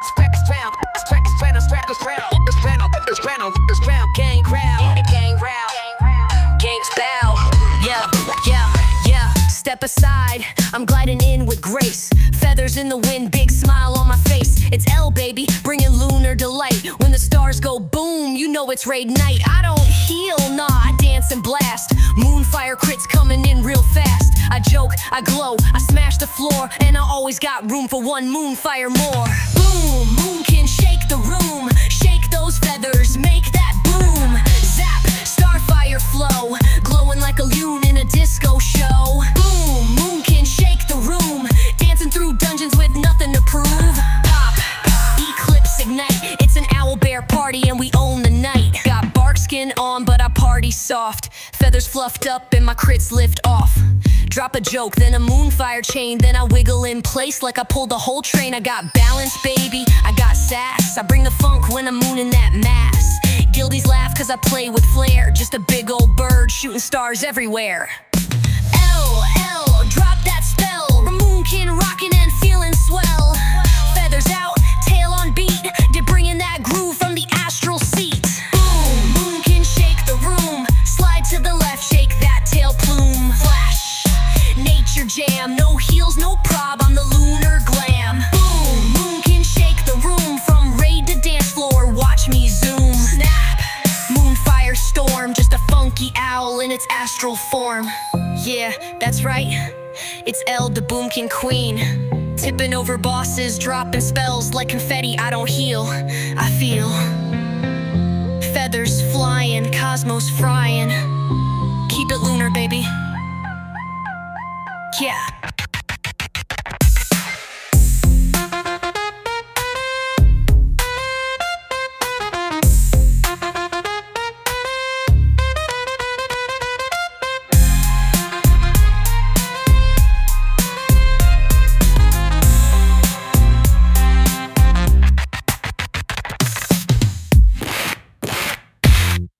Step aside, I'm gliding in with grace. Feathers in the wind, big smile on my face. It's L, baby, bringing lunar delight. When the stars go boom, you know it's raid night. I don't heal, nah, I dance and blast. Moonfire crits coming in real fast. I joke, I glow, I smash the floor, and I always got room for one moonfire more. Boom, moon can shake the room. Shake those feathers, make that boom. Zap, starfire flow, glowing like a loon in a disco show. Boom, moon can shake the room. Dancing through dungeons with nothing to prove. Pop, eclipse ignite. It's an owl bear party and we own the night. Got bark skin on but I party soft. Feathers fluffed up and my crits lift off. Drop a joke, then a moonfire chain. Then I wiggle in place like I pulled the whole train. I got balance, baby, I got sass. I bring the funk when I'm mooning that mass. Guildies laugh cause I play with flair. Just a big old bird shooting stars everywhere. L, drop that spell. Moonkin rockin' and feeling swell. Feathers out, tail on beat. They're bringing that groove from the astral seat. Boom, moonkin shake the room. Slide to the left, shake that tail plume. Flash, nature jam. No heels, no prob, I'm the lunar glam. Boom, moonkin shake the room. From raid to dance floor, watch me zoom. Snap, moonfire storm. Just a funky owl in its astral form. Yeah, that's right, it's L, the Boomkin Queen. Tipping over bosses, dropping spells like confetti. I don't heal, I feel. Feathers flying, cosmos frying. Keep it lunar, baby. Yeah.